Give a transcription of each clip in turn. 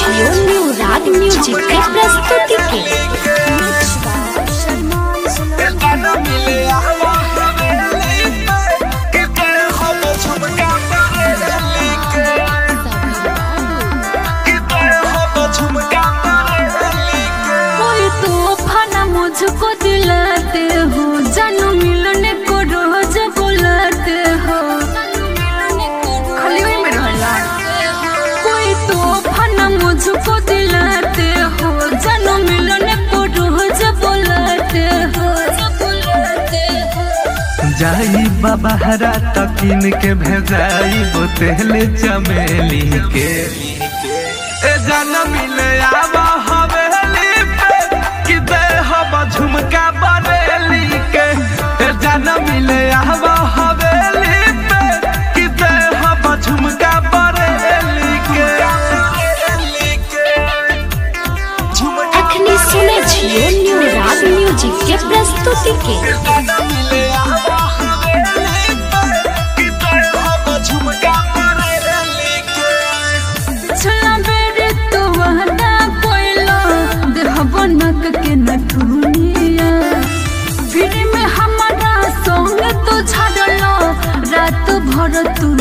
Studio new राग music की प्रस्तुति के कोई तूफान मुझको दिलाते हो, जानू मिलने को रोज बुलाते हो। खाली वही में रहला। कोई तूफान मुझको दिलाते हो, जानू मिलने को रोज बुलाते हो। जाई बाबा हरा तकिन के भेजाई बोतले चमेली के ए जाना मिले आवा हवेली पे कि दे हवा झुमका बरेली के ए जाना मिले आवा हवेली पे कि दे हवा झुमका बरेली के अखनी सुने छियो न्यू राग म्यूजिक के प्रस्तुति के छला बेरे तो वहदा कोइलो देह बनक के नथुनिया। फिर में हमारा संग तो छाड़लो रात भर तू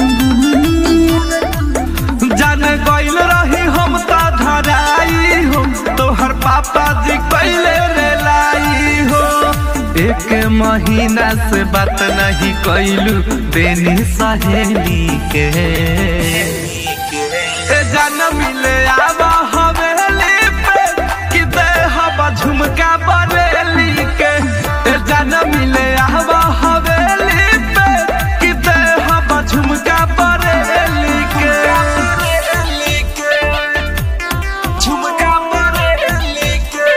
जान गइल रही हम त धराई हो तोहर पापा जी कैले रे लाई हो। एक महीना से बात नहीं कैलू देनी सहेली के ए जान मिले आवा हवेली पे कि दे हवा झुमका बरेली के ए जान मिले आवा हवेली पे कि दे हवा झुमका बरेली के झुमका बरेली के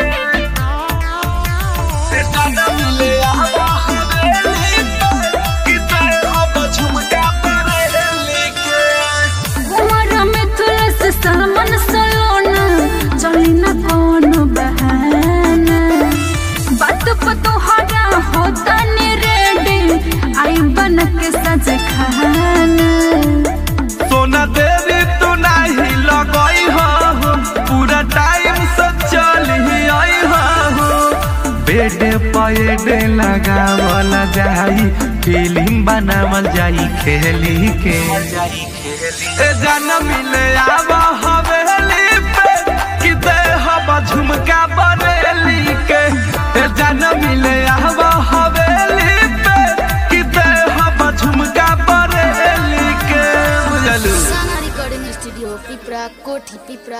ए जान मिले आवा हवेली पे कि दे हवा झुमका बरेली के हमारा में तुलस सामन सलोना चली न कौन बहाना। बात पर तोहरा होता ने रेडी आई बन के सज खाना। सोना देवी तू नहीं लगई हो पूरा टाइम से चली आई हो बेड पेड लगावल जाई फिल्म बनावल जाई खेली के ए जान मिले आवा हवेली पे कि दे हवा झुमका बरेली के ए जान मिले आवा हवेली पे कि दे हवा झुमका बरेली के बुझलू। रिकॉर्डिंग स्टूडियो पिपरा कोठी पिपरा।